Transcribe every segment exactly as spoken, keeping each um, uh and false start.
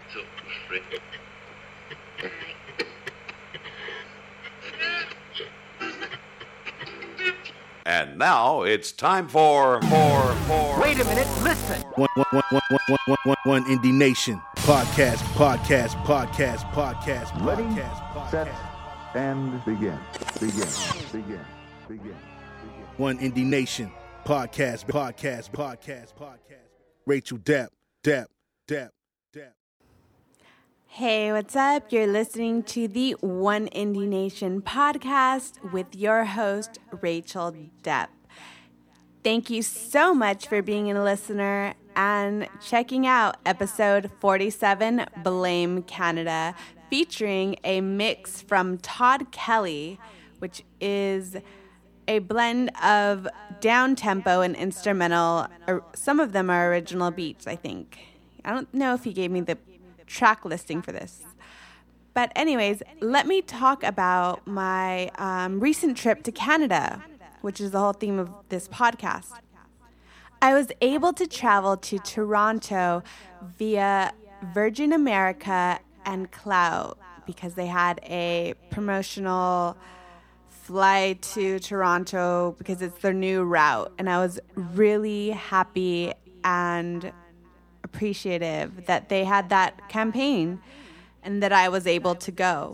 So afraid. And now it's time for for for. Wait a minute, listen. One, one, one, one, one, one, one, one, one Indie Nation podcast, podcast, podcast, podcast, podcast, Ready, podcast. set, and begin. Begin. Begin. Begin. One Indie Nation podcast, podcast, podcast, podcast. Rachel Depp, Depp, Depp, Depp. Hey, what's up? You're listening to the One Indie Nation podcast with your host, Rachel Depp. Thank you so much for being a listener and checking out episode forty-seven, Blame Canada, featuring a mix from Todd Kelly, which is a blend of down-tempo and instrumental. Or some of them are original beats, I think. I don't know if he gave me the track listing for this. But anyways, let me talk about my um, recent trip to Canada, which is the whole theme of this podcast. I was able to travel to Toronto via Virgin America and Cloud because they had a promotional flight to Toronto because it's their new route. And I was really happy and appreciative that they had that campaign and that I was able to go.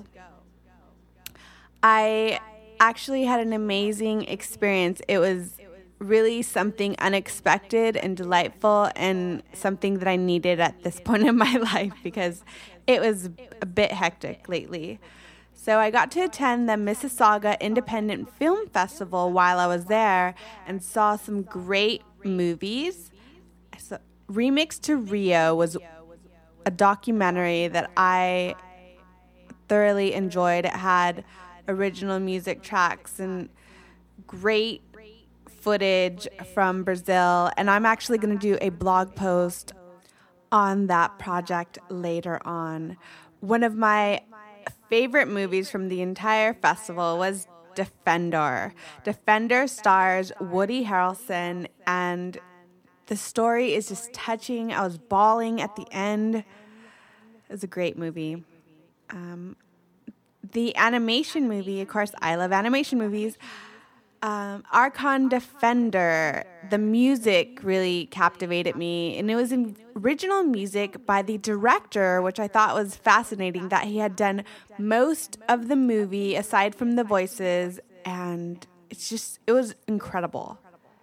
I actually had an amazing experience. It was really something unexpected and delightful and something that I needed at this point in my life because it was a bit hectic lately. So I got to attend the Mississauga Independent Film Festival while I was there and saw some great movies. So, Remix to Rio was a documentary that I thoroughly enjoyed. It had original music tracks and great footage from Brazil. And I'm actually going to do a blog post on that project later on. One of my favorite movies from the entire festival was Defender. Defender stars Woody Harrelson, and the story is just touching. I was bawling at the end. It was a great movie. Um, the animation movie, of course, I love animation movies. Um, Archon Defender, the music really captivated me. And it was original music by the director, which I thought was fascinating, that he had done most of the movie aside from the voices. And it's just, it was incredible.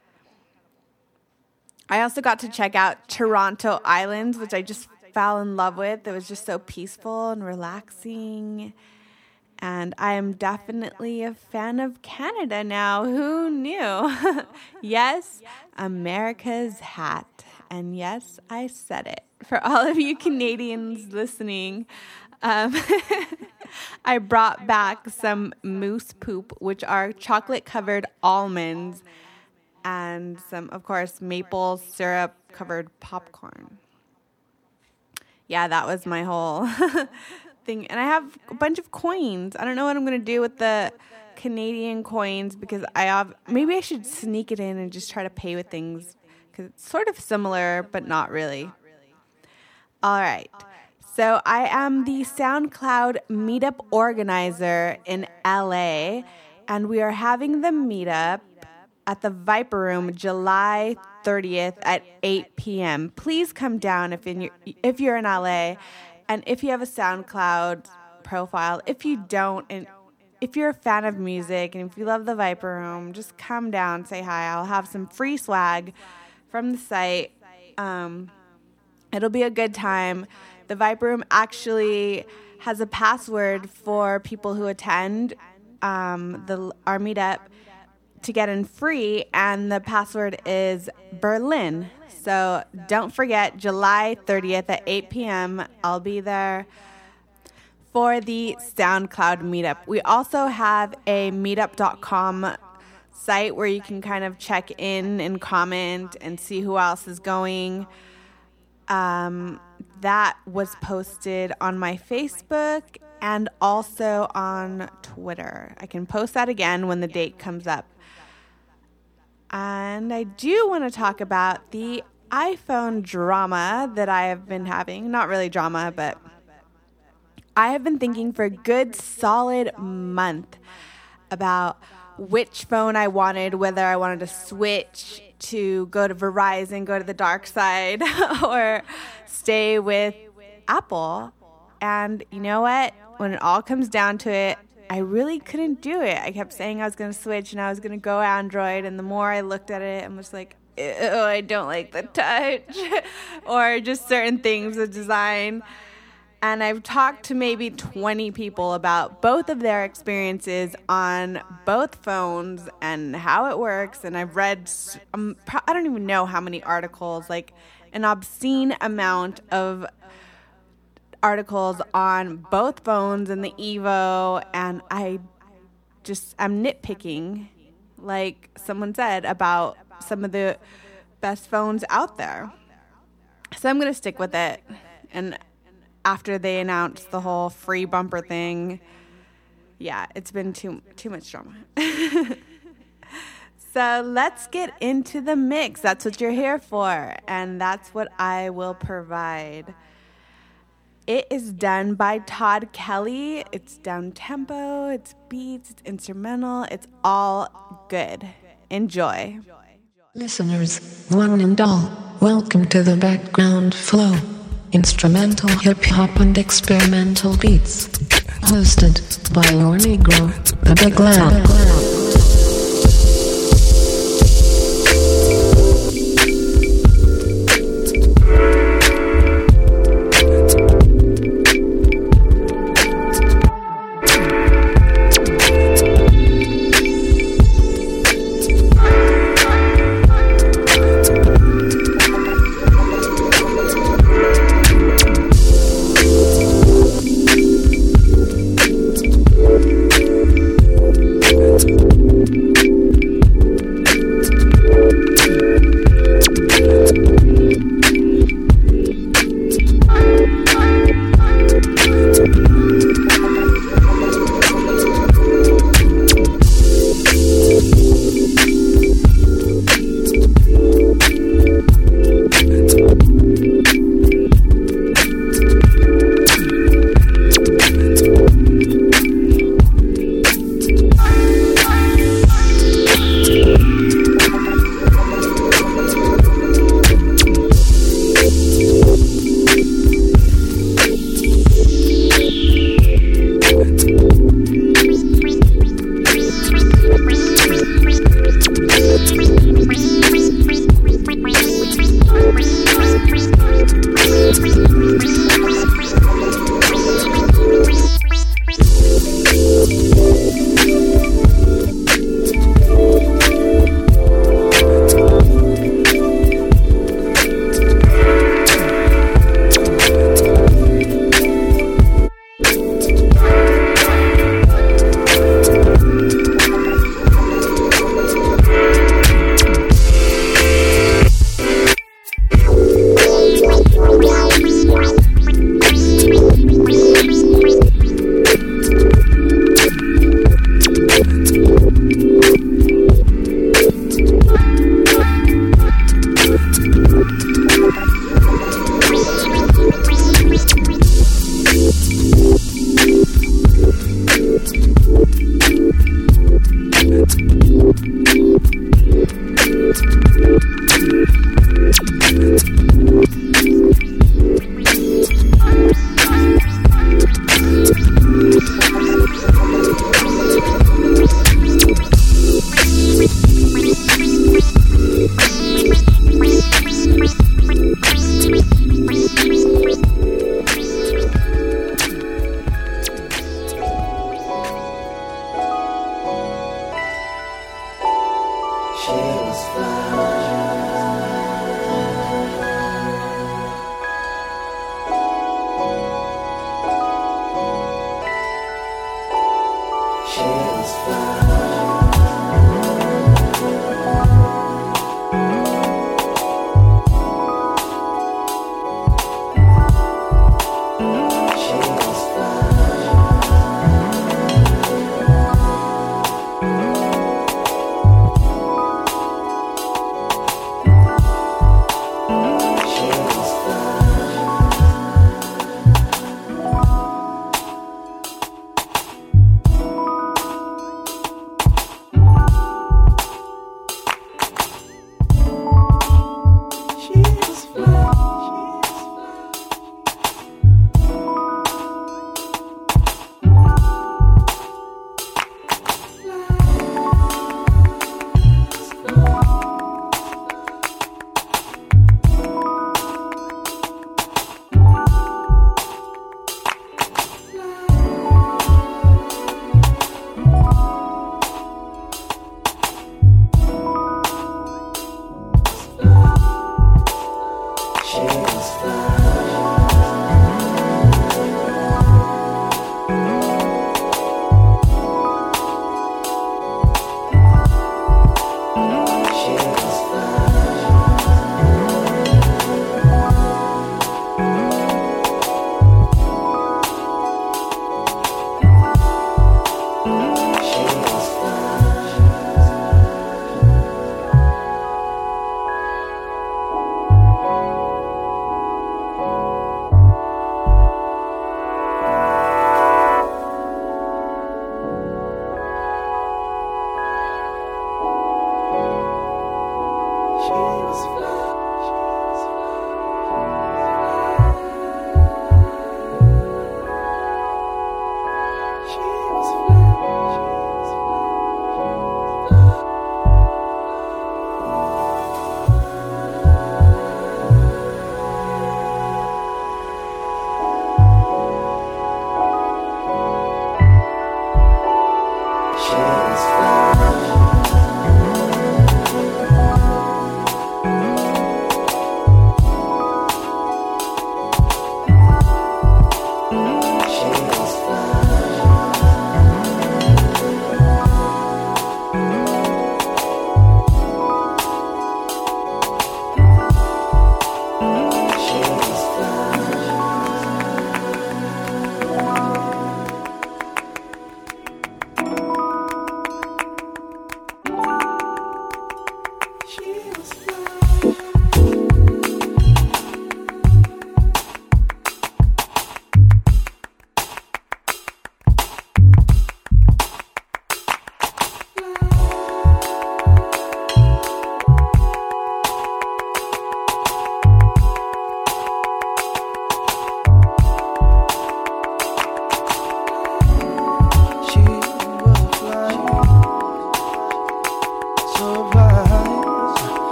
I also got to check out Toronto Islands, which I just fell in love with. It was just so peaceful and relaxing. And I am definitely a fan of Canada now. Who knew? Yes, America's hat. And yes, I said it. For all of you Canadians listening, um, I brought back some moose poop, which are chocolate-covered almonds, and some, of course, maple syrup-covered popcorn. Yeah, that was my whole thing. And I have a bunch of coins. I don't know what I'm going to do with the Canadian coins because I have, maybe I should sneak it in and just try to pay with things because it's sort of similar, but not really. All right. So I am the SoundCloud meetup organizer in L A, and we are having the meetup at the Viper Room July thirtieth at eight p.m. Please come down if in your, if you're in L A, and if you have a SoundCloud profile. If you don't, and if you're a fan of music, and if you love the Viper Room, just come down, say hi. I'll have some free swag from the site. Um, it'll be a good time. The Viper Room actually has a password for people who attend um, the our meetup to get in free, and the password is Berlin. So don't forget, July thirtieth at eight p.m. I'll be there for the SoundCloud meetup. We also have a meetup dot com site where you can kind of check in and comment and see who else is going. Um, that was posted on my Facebook and also on Twitter. I can post that again when the date comes up. And I do want to talk about the iPhone drama that I have been having, not really drama, but I have been thinking for a good solid month about which phone I wanted, whether I wanted to switch to go to Verizon, go to the dark side, or stay with Apple. And you know what? When it all comes down to it, I really couldn't do it. I kept saying I was going to switch and I was going to go Android. And the more I looked at it, I was like, ew, I don't like the touch. Or just certain things, the design. And I've talked to maybe twenty people about both of their experiences on both phones and how it works. And I've read, um, I don't even know how many articles, like an obscene amount of articles on both phones and the Evo. And I just, I'm nitpicking, like someone said, about some of the best phones out there. So I'm going to stick with it. And after they announced the whole free bumper thing, yeah, it's been too too much drama. So let's get into the mix. That's what you're here for, and that's what I will provide. It is done by Todd Kelly. It's down-tempo, it's beats, it's instrumental, it's all good. Enjoy. Listeners, one and all, welcome to the Background Flow. Instrumental hip-hop and experimental beats. Hosted by your Negro, the Big Loud.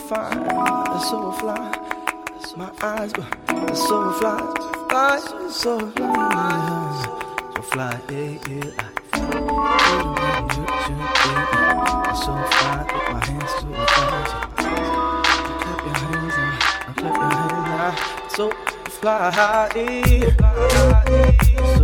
fine, they're so fly. My eyes, but they're so fly, fly, so fly, so fly, yeah, yeah. They're so fly, put my hands to your thighs. Clap your hands and I clap your hands. So fly, yeah. So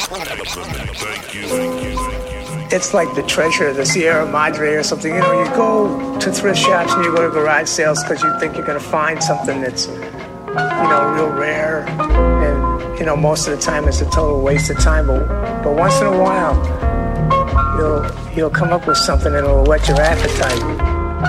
It's like the treasure of the Sierra Madre or something. You know, you go to thrift shops and you go to garage sales because you think you're going to find something that's, you know, real rare. And, you know, most of the time it's a total waste of time. But, but once in a while, you'll, you'll come up with something that'll whet your appetite.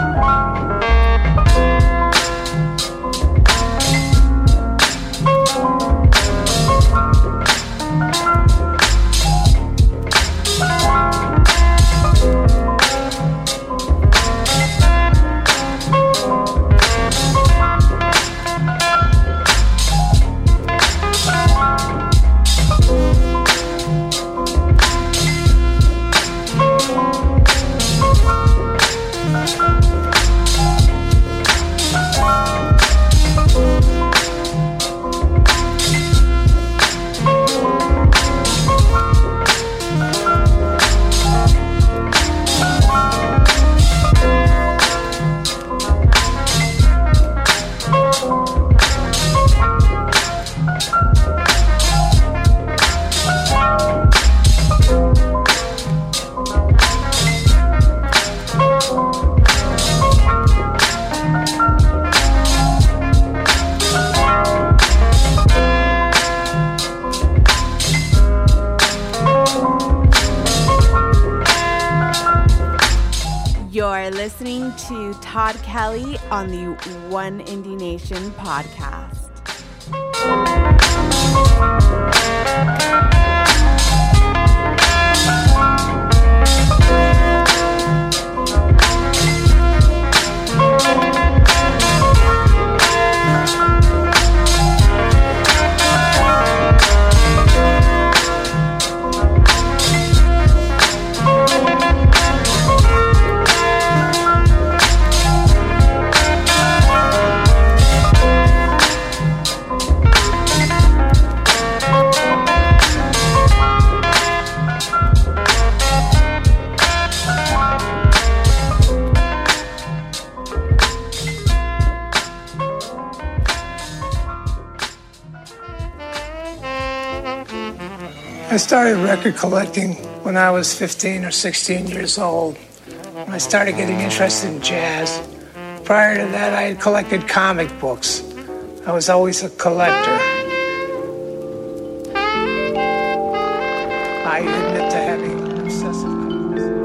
You're listening to Todd Kelly on the One Indie Nation podcast. I started record collecting when I was fifteen or sixteen years old. I started getting interested in jazz. Prior to that, I had collected comic books. I was always a collector. I admit to having obsessive compulsive.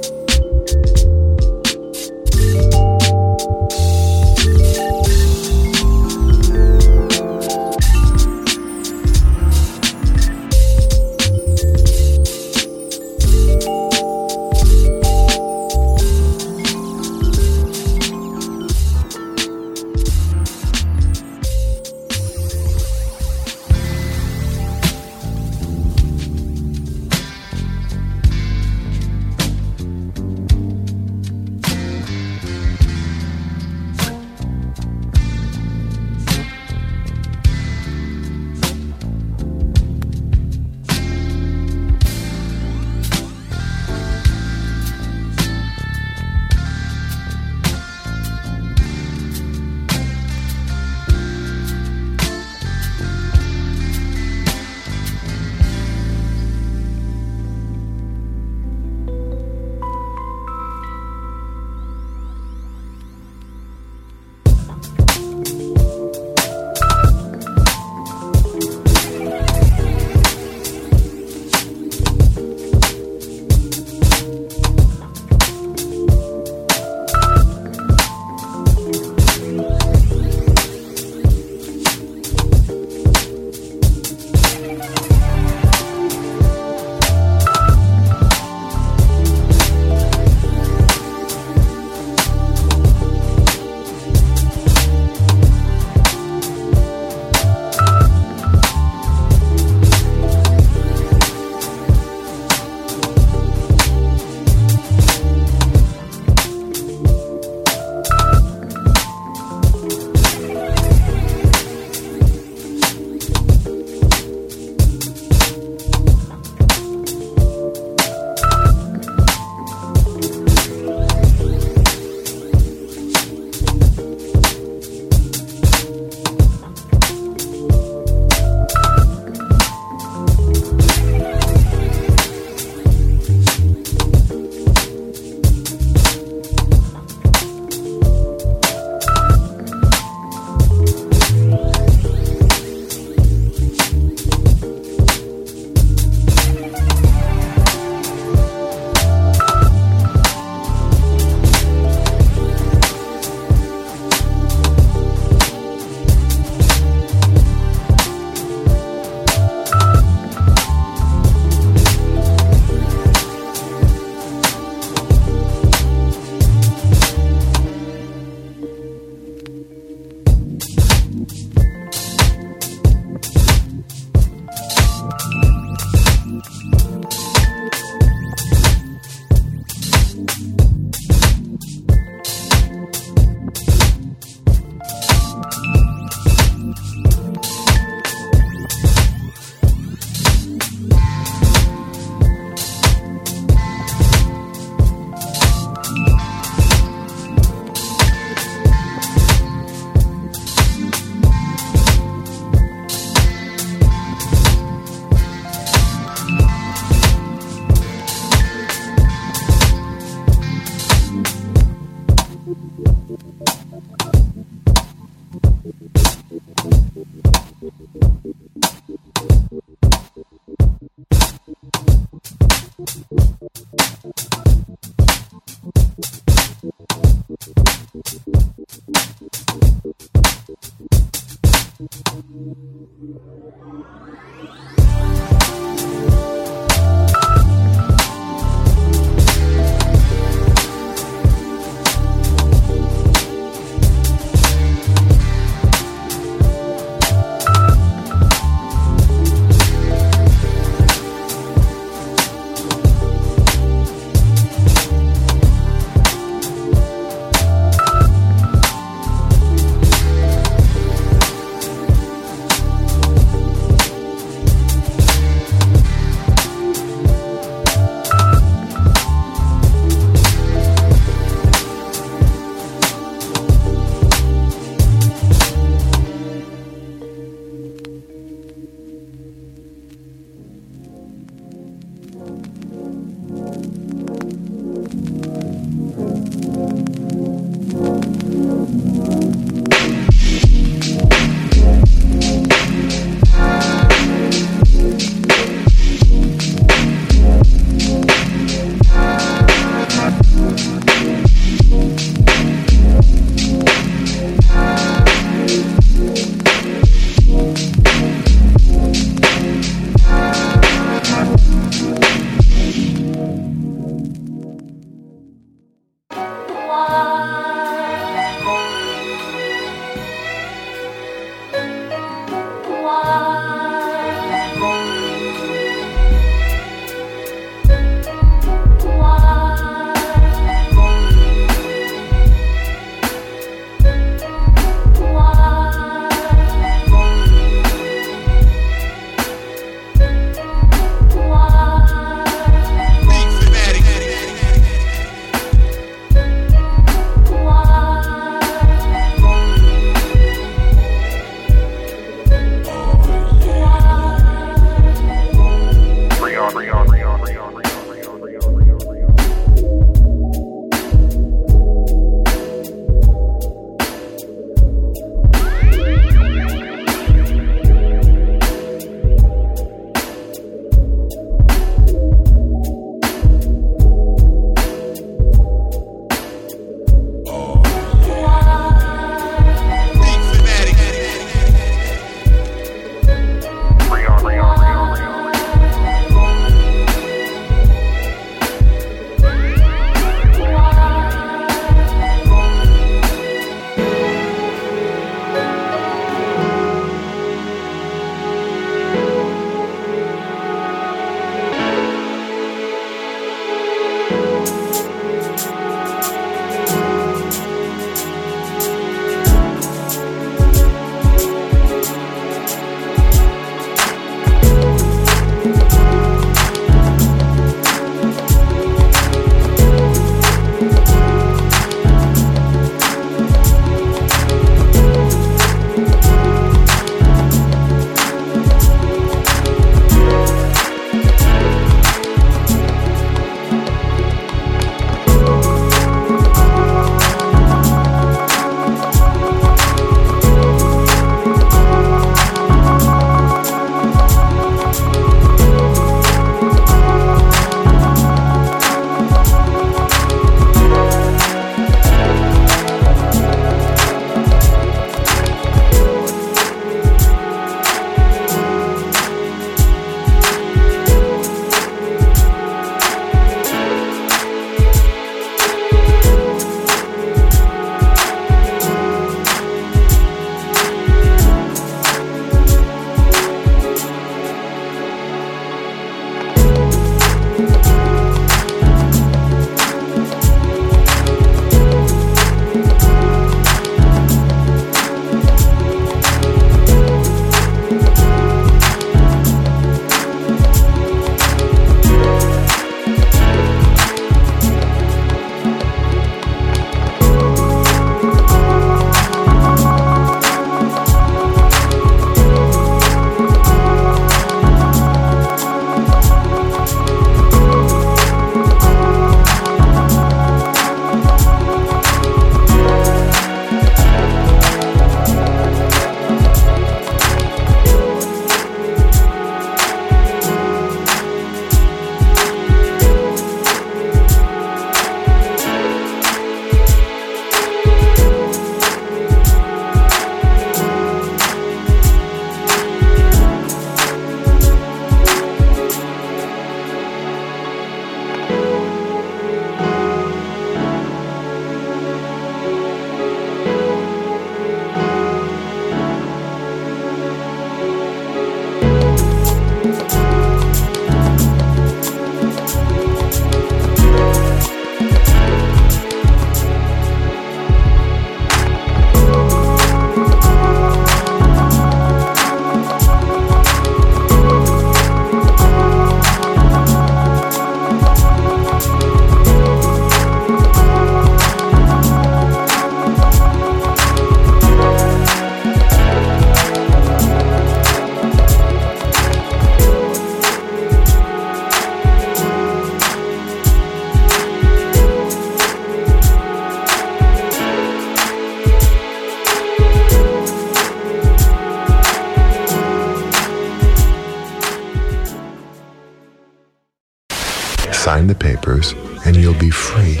sign the papers, and you'll be free.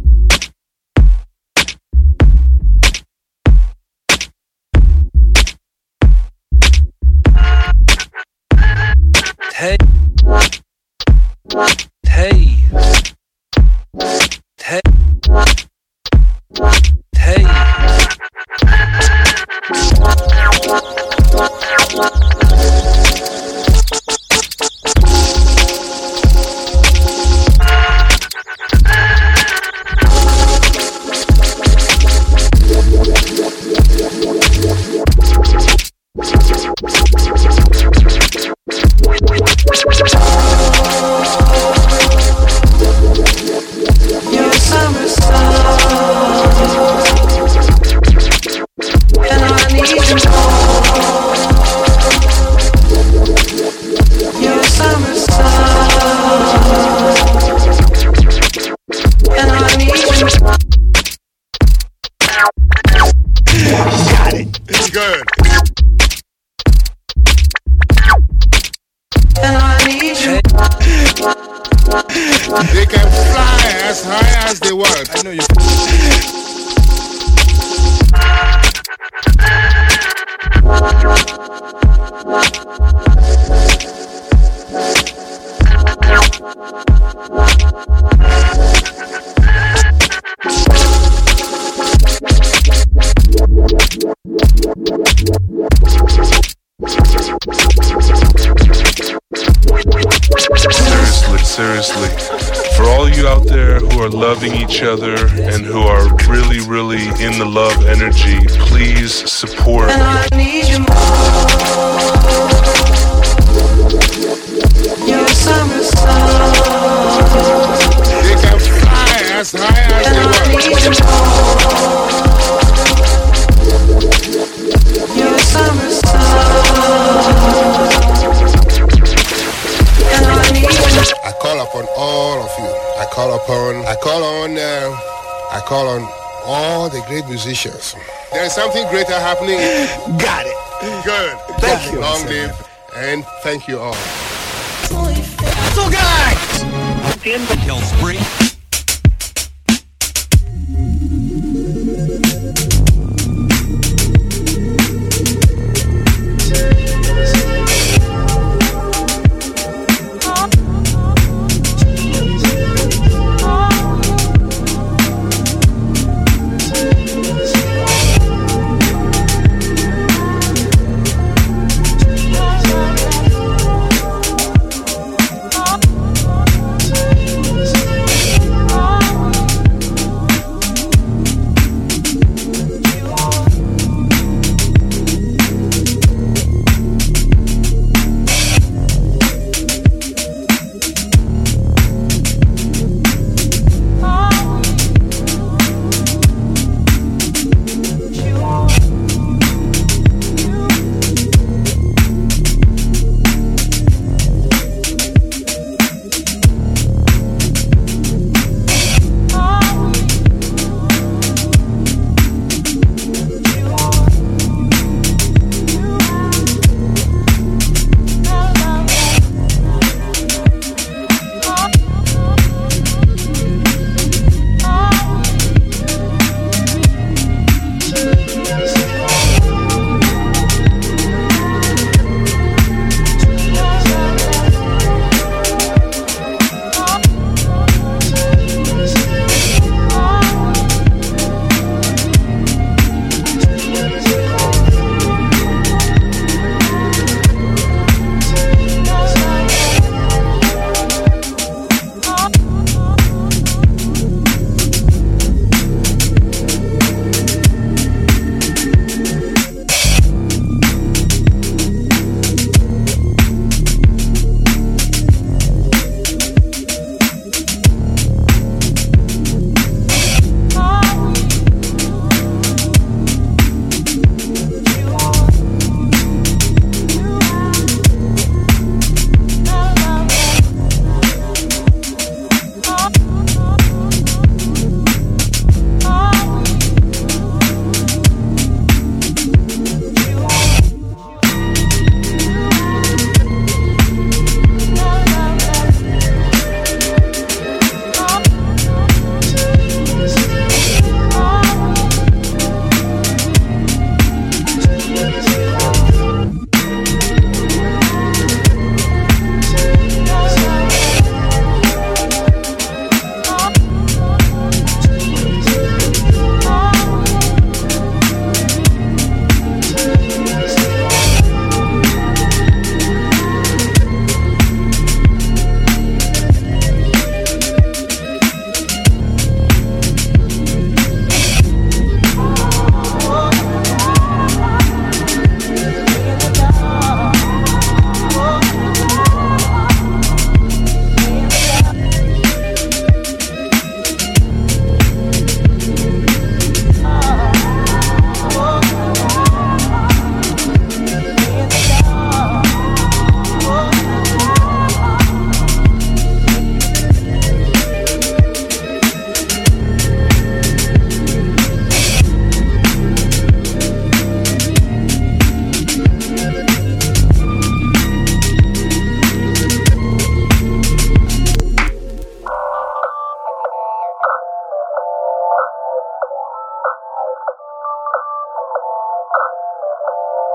Hey. Hey. Hey. Hey. You're a summer sun, and I need you more. You're a summer sun, and I need you more. Got it. Good. And I need you. They can fly as high as they want. I know you. Seriously, seriously. For all you out there who are loving each other and who are really, really in the love energy, please support. And I need you more. You're a summer sun. They can fly as high as And they I want. need you more. You're a summer sun. And I need you. I call upon all of you. I call upon, I call on, uh, I call on all the great musicians. There is something greater happening. Got it. Good. Thank you. Long live, and thank you all. So guys. Kill Spree.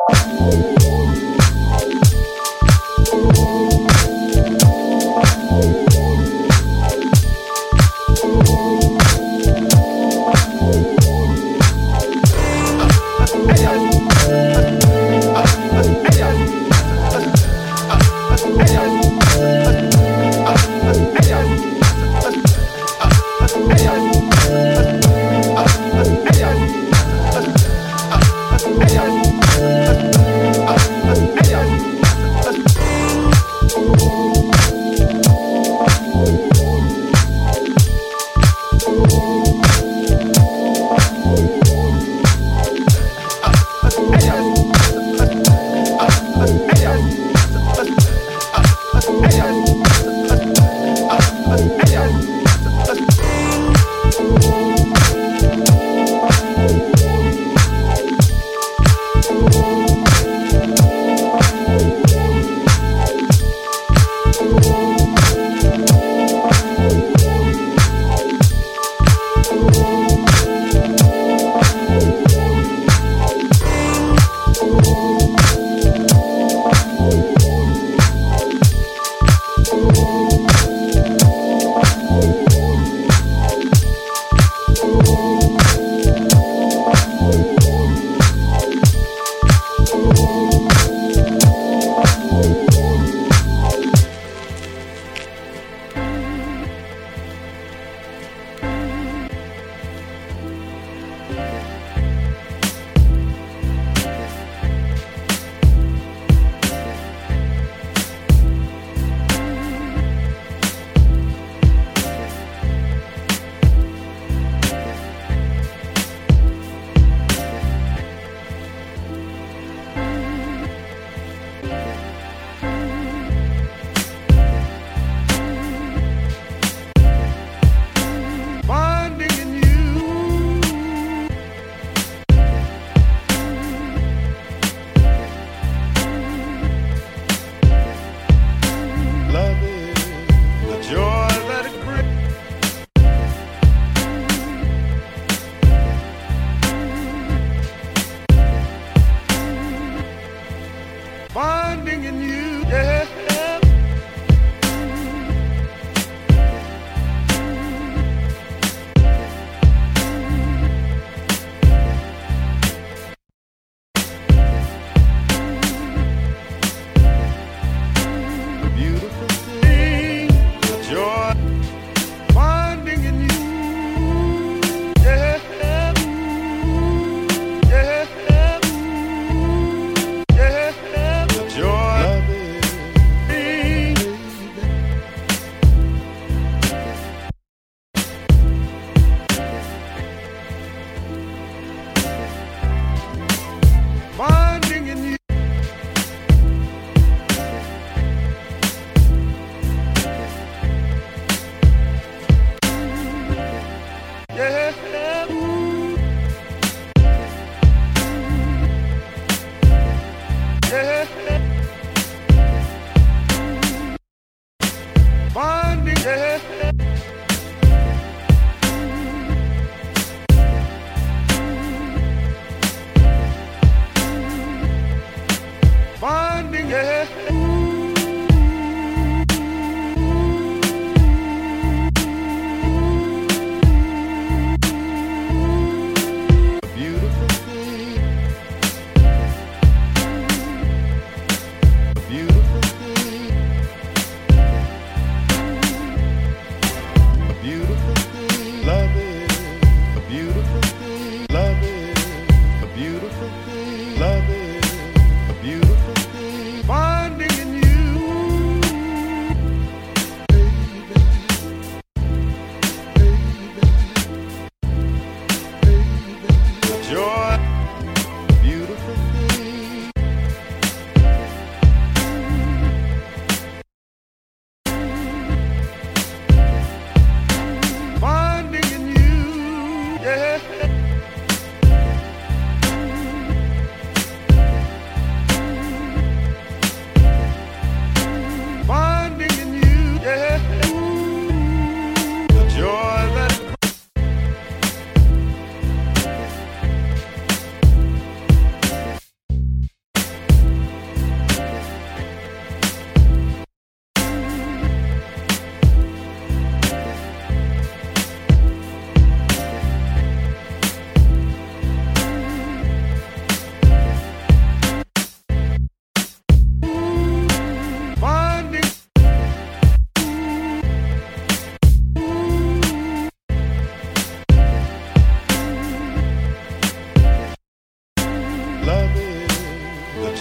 Hey,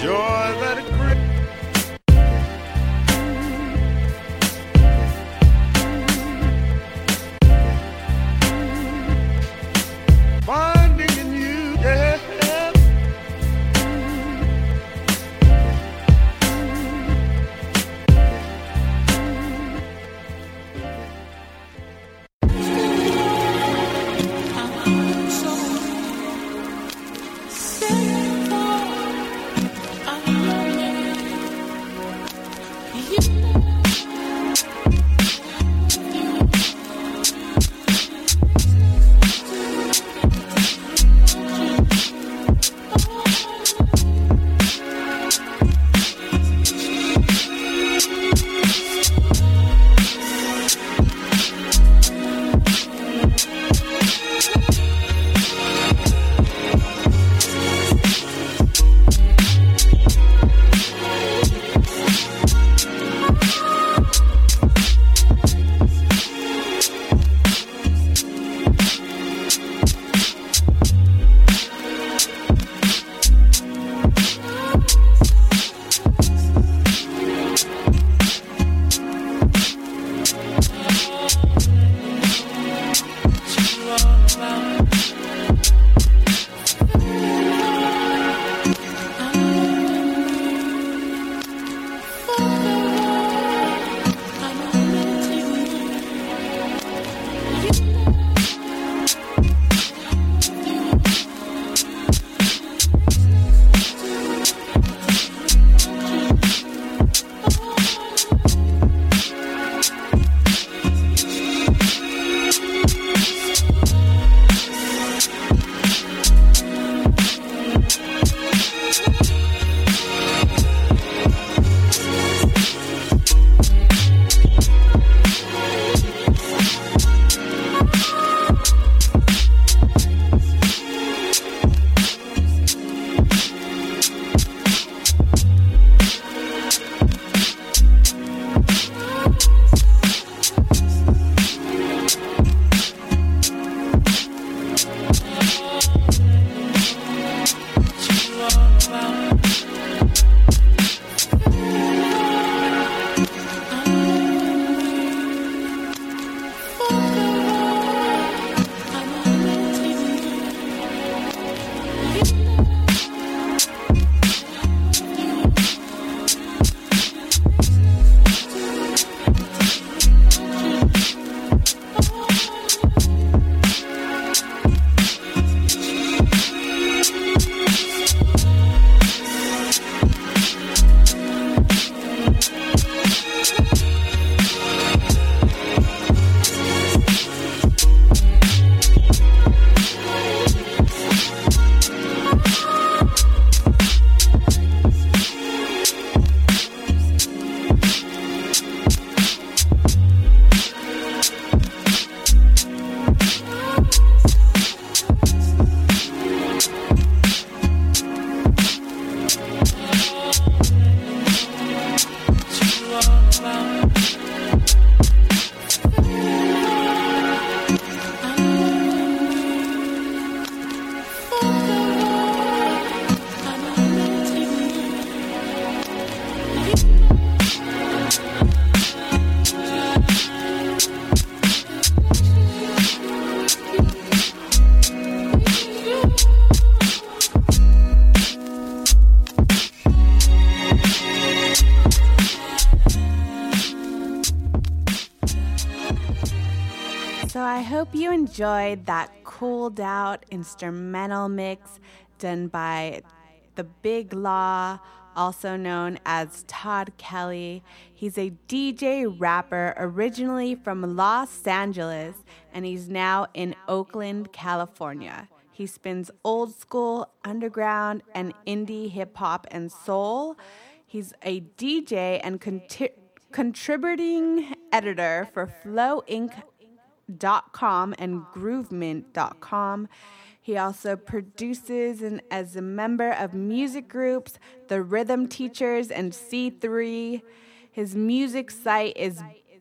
joy that it brings. Finding in you, yeah. So I hope you enjoyed that cooled out instrumental mix done by the Big Law, also known as Todd Kelly. He's a D J rapper originally from Los Angeles, and he's now in Oakland, California. He spins old school, underground, and indie hip hop and soul. He's a D J and conti- contributing editor for flow inc dot com and groovemint dot com. He also produces and as a member of music groups, The Rhythm Teachers and C three. His music site is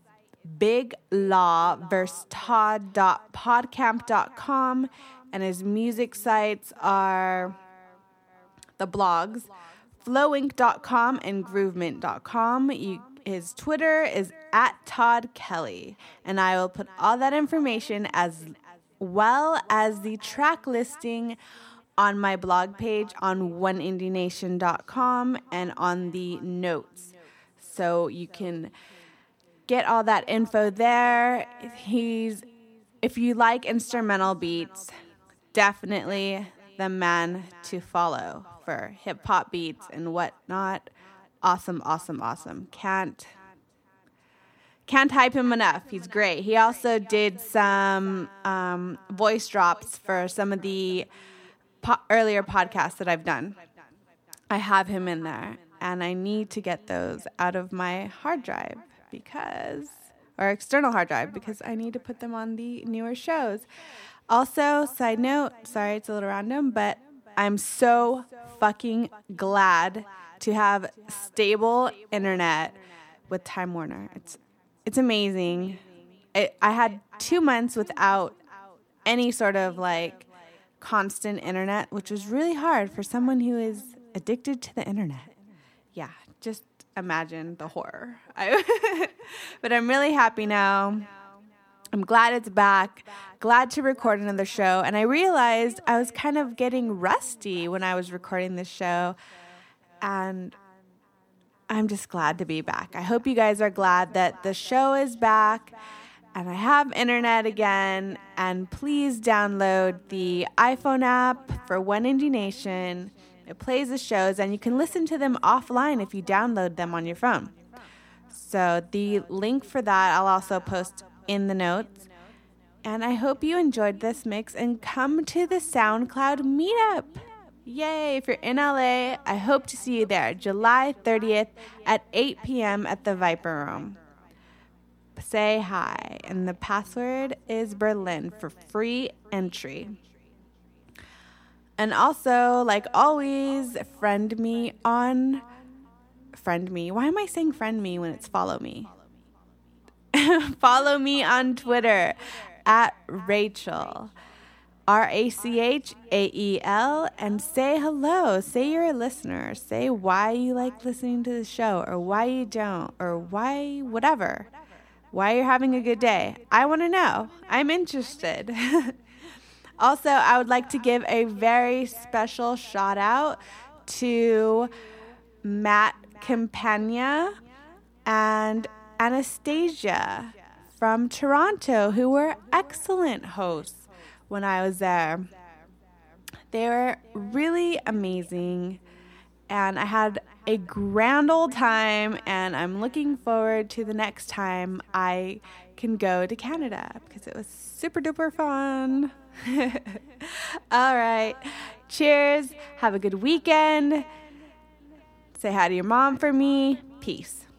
big law versus todd dot podcamp dot com, and his music sites are the blogs flowink dot com and groovemint dot com. You, his Twitter is at Todd Kelly, and I will put all that information as well as the track listing on my blog page on one indie nation dot com and on the notes. So you can get all that info there. He's, if you like instrumental beats, definitely the man to follow for hip hop beats and whatnot. Awesome, awesome, awesome. Can't can't hype him enough. He's great. He also did some um, voice drops for some of the po- earlier podcasts that I've done. I have him in there, and I need to get those out of my hard drive because, or external hard drive, because I need to put them on the newer shows. Also, side note, sorry it's a little random, but I'm so fucking glad to have stable internet with Time Warner. It's it's amazing. It, I had two months without any sort of like constant internet, which was really hard for someone who is addicted to the internet. Yeah, just imagine the horror. I, but I'm really happy now. I'm glad it's back, glad to record another show. And I realized I was kind of getting rusty when I was recording this show. And I'm just glad to be back. I hope you guys are glad that the show is back and I have internet again. And please download the iPhone app for One Indie Nation. It plays the shows and you can listen to them offline if you download them on your phone. So the link for that I'll also post in the notes. And I hope you enjoyed this mix and come to the SoundCloud meetup. Yay! If you're in L A, I hope to see you there, July thirtieth at eight p.m. at the Viper Room. Say hi, and the password is Berlin for free entry. And also, like always, friend me on... Friend me? Why am I saying friend me when it's follow me? Follow me on Twitter at Rachel, R A C H A E L, and say hello. Say you're a listener. Say why you like listening to the show, or why you don't, or why whatever. Why you're having a good day. I want to know. I'm interested. Also, I would like to give a very special shout out to Matt Campagna and Anastasia from Toronto, who were excellent hosts when I was there. They were really amazing, and I had a grand old time, and I'm looking forward to the next time I can go to Canada because it was super duper fun. All right. Cheers. Have a good weekend. Say hi to your mom for me. Peace.